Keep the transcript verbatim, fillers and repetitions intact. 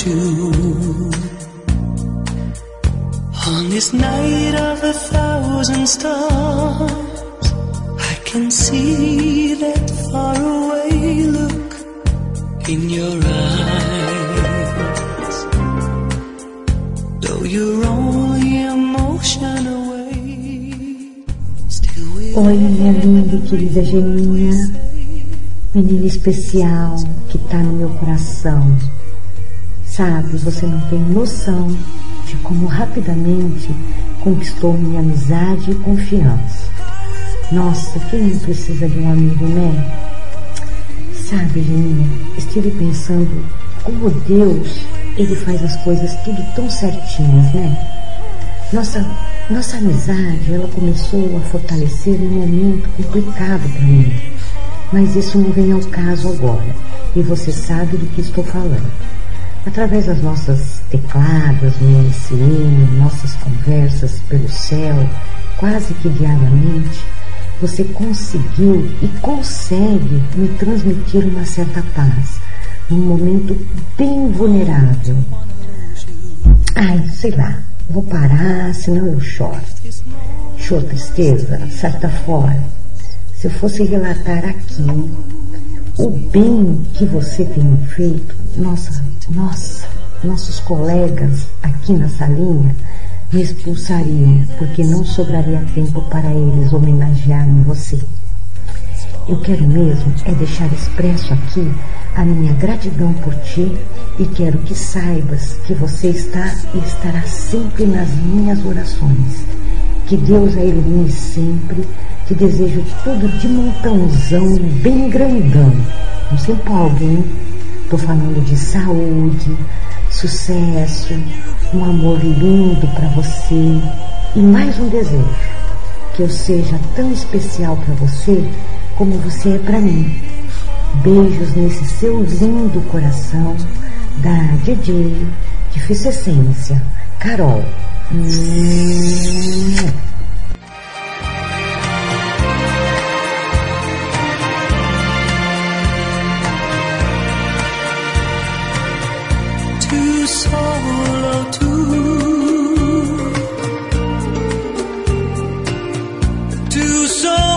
you. On this night of a thousand stars, I can see that faraway look in your eyes. Though you're only emotion away, still with Oi, minha linda e querida Geninha, menina especial que tá no meu coração. Sabe, você não tem noção de como rapidamente conquistou minha amizade e confiança. Nossa, quem não precisa de um amigo, né? Sabe, Geninha, estive pensando como Deus, Ele faz as coisas tudo tão certinhas, né? Nossa, nossa amizade, ela começou a fortalecer em um momento complicado para mim. Mas isso não vem ao caso agora, e você sabe do que estou falando. Através das nossas tecladas no M S N, nossas conversas pelo céu, quase que diariamente, você conseguiu e consegue me transmitir uma certa paz, num momento bem vulnerável. Ai, sei lá, vou parar, senão eu choro. Choro tristeza, salta fora. Se eu fosse relatar aqui o bem que você tem feito, nossa, nossa, nossos colegas aqui na salinha me expulsariam, porque não sobraria tempo para eles homenagearem você. Eu quero mesmo é deixar expresso aqui a minha gratidão por ti e quero que saibas que você está e estará sempre nas minhas orações. Que Deus a ilumine sempre. Te desejo tudo de montãozão, bem grandão. Não se empolgue, hein? Tô falando de saúde, sucesso, um amor lindo para você e mais um desejo, que eu seja tão especial para você como você é para mim. Beijos nesse seu lindo coração, da D J de Ficessência, Carol. Hum. Solo two, two solo.